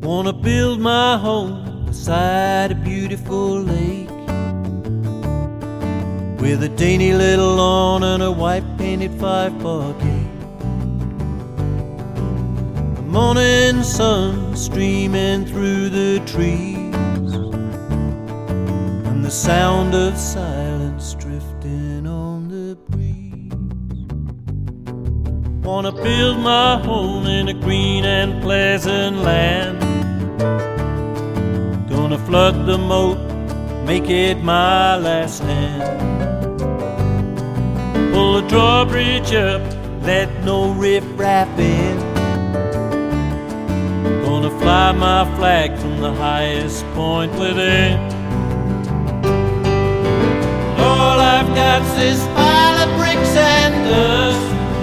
Wanna build my home beside a beautiful lake, with a dainty little lawn and a white painted 5-bar gate. The morning sun streaming through the trees, and the sound of silence drifting on the breeze. Wanna build my home in a green and pleasant land, gonna flood the moat, make it my last stand. Pull the drawbridge up, let no riff-raff in. Gonna fly my flag from the highest point within. All I've got's this pile of bricks and dust,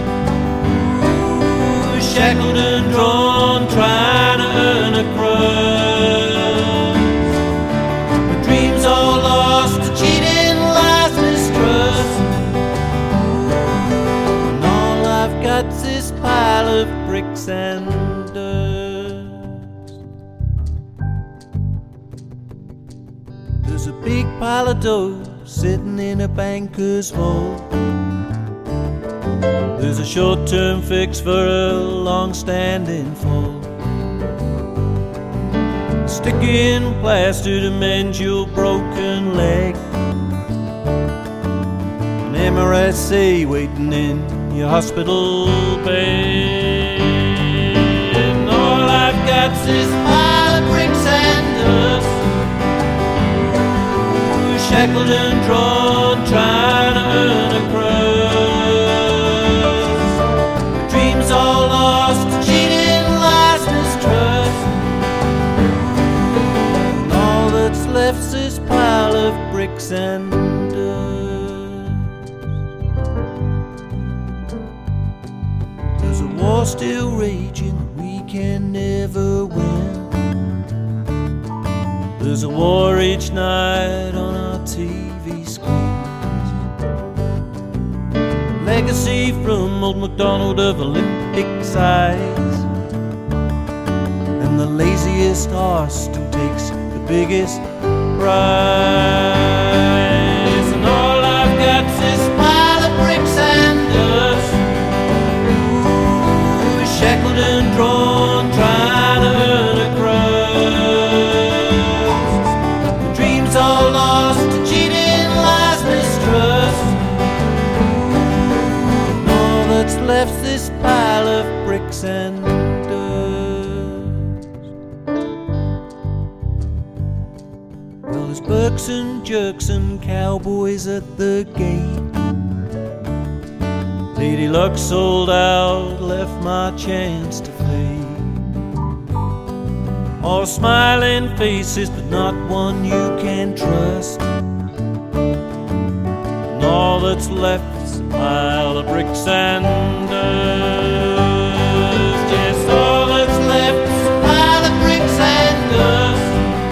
shackled and drawn, trying to earn a crust. My dreams all lost to cheating, lies, mistrust, and all I've got's this pile of bricks and dust. There's a big pile of dough sitting in a banker's vault. There's a short-term fix for a long-standing fault. Sticking plaster to mend your broken leg, an MRSA waiting in your hospital bed. And all I've got's this pile of bricks and dust, shackled and drawn, trying to earn a crust. All lost, cheating, lies, mistrust, and all that's left's this pile of bricks and dust. There's a war still raging we can never win. There's a war each night on our TV screen. Legacy from old MacDonald of Olympic size, and the laziest horse still takes the biggest prize. And all I've got's this pile of bricks and dust, shackled and drawn, trying to earn a crust. The dreams all lost to cheating, lies, mistrust, left's this pile of bricks and dust. Well, there's bucks and jerks and cowboys at the gate. Lady Luck sold out, left my chance to fade. All smiling faces, but not one you can trust, and all that's left pile of bricks and dust. Yes, all that's left is a pile of bricks and dust,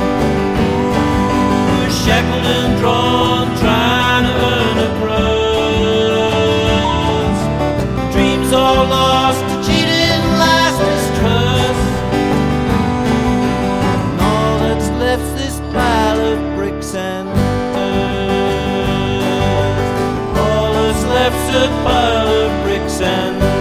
shackled and drawn, trying to earn a crust. Dreams all lost to cheating, lies, mistrust, and all that's left's this pile of bricks and dust. Left's a pile of bricks and